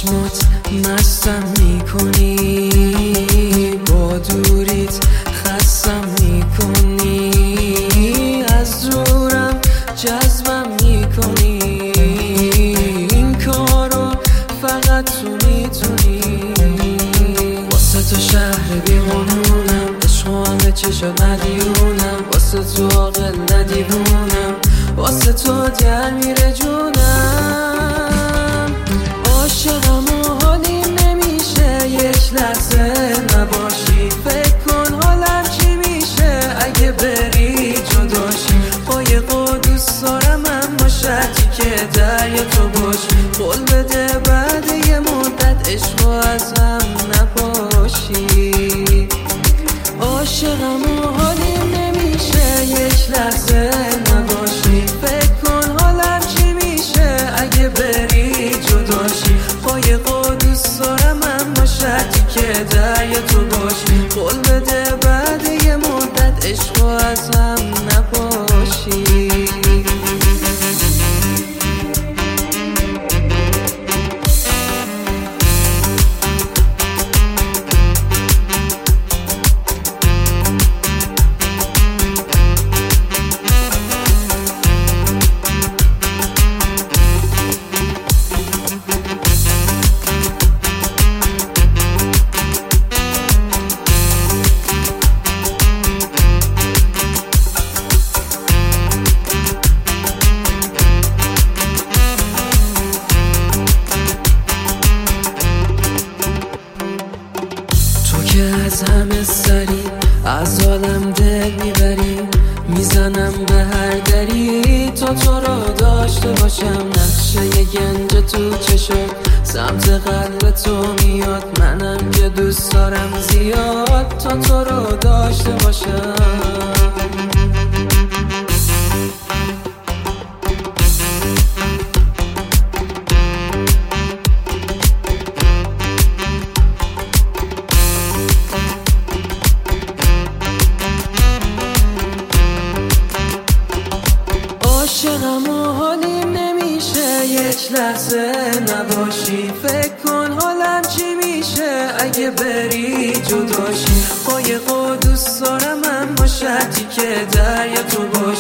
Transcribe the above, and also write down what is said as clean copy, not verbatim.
چشمات مستم میکنی، با دوریت خستم میکنی، از دورم جذبم میکنی، این کارو فقط تو میتونی. واسه تو شهر بیقانونم، عشق و همه چشات مدیونم، واسه تو عاقل ندیوونم، واسه تو در میره جونم. عاشقم و حالیم نمیشه یک لحظه نباشی، فکر کن حالم چی میشه اگه بری جداشی. قایق و دوست دارم اما شرطی که دریا تو باشی، قول بده بعد یه مدت عشق و از هم نباشی. عاشقم و حالیم نمیشه یک لحظه نباشی، فکر کن حالم چی میشه اگه بری جداشی. قایق و دوست دارم اما شرطی که دریا تو باشی، قول بده بعد یه مدت عشق و از هم نباشی. که از همه سری از عالم دل میبری، میزنم به هر دری تا تو رو داشته باشم. نقشه یه گنج تو چشم سمت قلب تو میاد، منم که دوست دارم زیاد تا تو رو داشته باشم. عاشقم و حالیم نمیشه یک لحظه نباشی، فکر کن حالم چی میشه اگه بری جداشی. قایق و دوست دارم اما شرطی که دریا تو باشی،